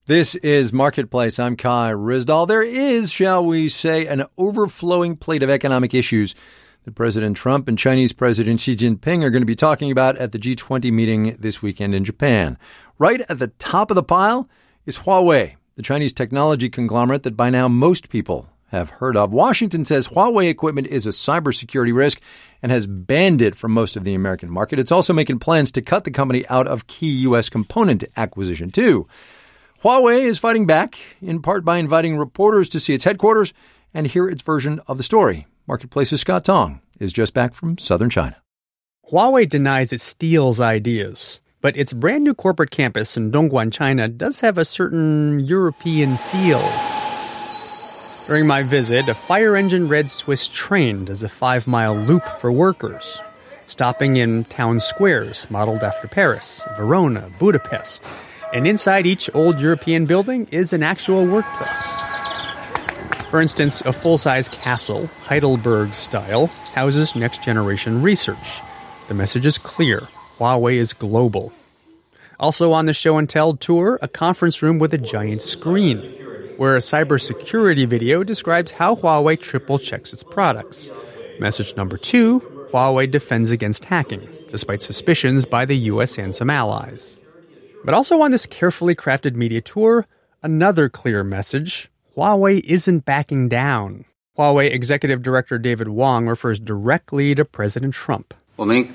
This is Marketplace. I'm Kai Ryssdal. There is, shall we say, an overflowing plate of economic issues that President Trump and Chinese President Xi Jinping are going to be talking about at the G20 meeting this weekend in Japan. Right at the top of the pile is Huawei, the Chinese technology conglomerate that by now most people have heard of. Washington says Huawei equipment is a cybersecurity risk and has banned it from most of the American market. It's also making plans to cut the company out of key U.S. component acquisition, too. Huawei is fighting back, in part by inviting reporters to see its headquarters and hear its version of the story. Marketplace's Scott Tong is just back from southern China. Huawei denies it steals ideas, but its brand new corporate campus in Dongguan, China does have a certain European feel. During my visit, a fire engine red Swiss train does a 5-mile loop for workers, stopping in town squares modeled after Paris, Verona, Budapest. And inside each old European building is an actual workplace. For instance, a full-size castle, Heidelberg style, houses next-generation research. The message is clear. Huawei is global. Also on the show and tell tour, a conference room with a giant screen, where a cybersecurity video describes how Huawei triple-checks its products. Message number 2, Huawei defends against hacking, despite suspicions by the U.S. and some allies. But also on this carefully crafted media tour, another clear message: Huawei isn't backing down. Huawei Executive Director David Wong refers directly to President Trump. We've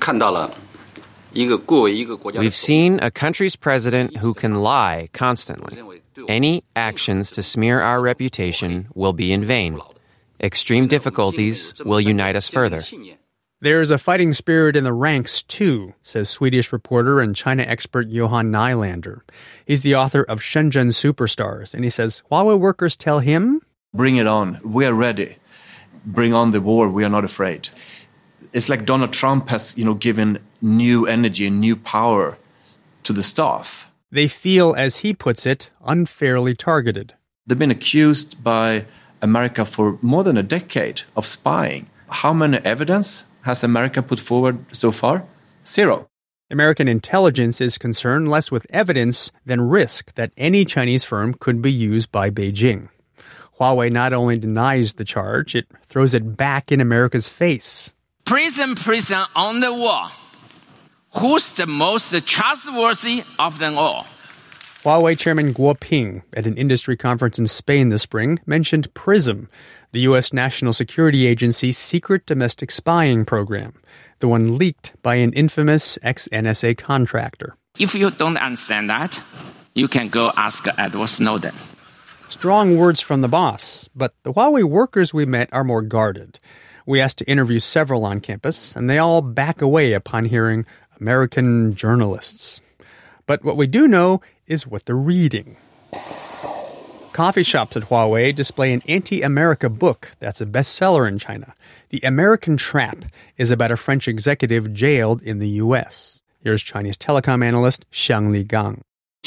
seen a country's president who can lie constantly. Any actions to smear our reputation will be in vain. Extreme difficulties will unite us further. There's a fighting spirit in the ranks, too, says Swedish reporter and China expert Johan Nylander. He's the author of Shenzhen Superstars, and he says Huawei workers tell him, "Bring it on. We are ready. Bring on the war. We are not afraid." It's like Donald Trump has, given new energy and new power to the staff. They feel, as he puts it, unfairly targeted. They've been accused by America for more than a decade of spying. How many evidence has America put forward so far? 0. American intelligence is concerned less with evidence than risk that any Chinese firm could be used by Beijing. Huawei not only denies the charge, it throws it back in America's face. Prison on the wall. Who's the most trustworthy of them all? Huawei Chairman Guo Ping, at an industry conference in Spain this spring, mentioned PRISM, the U.S. National Security Agency's secret domestic spying program, the one leaked by an infamous ex-NSA contractor. If you don't understand that, you can go ask Edward Snowden. Strong words from the boss, but the Huawei workers we met are more guarded. We asked to interview several on campus, and they all back away upon hearing American journalists. But what we do know is what they're reading. Coffee shops at Huawei display an anti-America book that's a bestseller in China. The American Trap is about a French executive jailed in the U.S. Here's Chinese telecom analyst Xiangli Gang.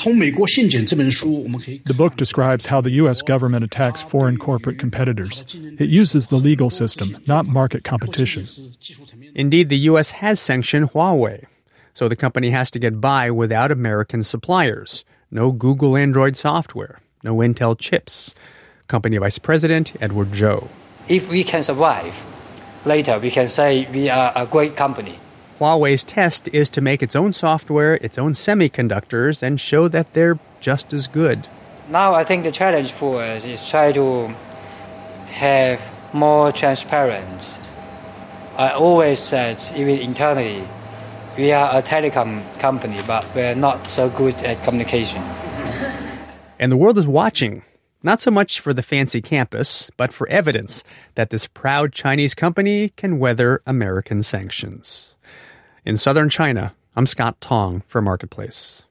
The book describes how the U.S. government attacks foreign corporate competitors. It uses the legal system, not market competition. Indeed, the U.S. has sanctioned Huawei, so the company has to get by without American suppliers. No Google Android software. No Intel chips. Company Vice President Edward Zhou. If we can survive, later we can say we are a great company. Huawei's test is to make its own software, its own semiconductors, and show that they're just as good. Now I think the challenge for us is try to have more transparency. I always said, even internally, we are a telecom company, but we're not so good at communication. And the world is watching, not so much for the fancy campus, but for evidence that this proud Chinese company can weather American sanctions. In southern China, I'm Scott Tong for Marketplace.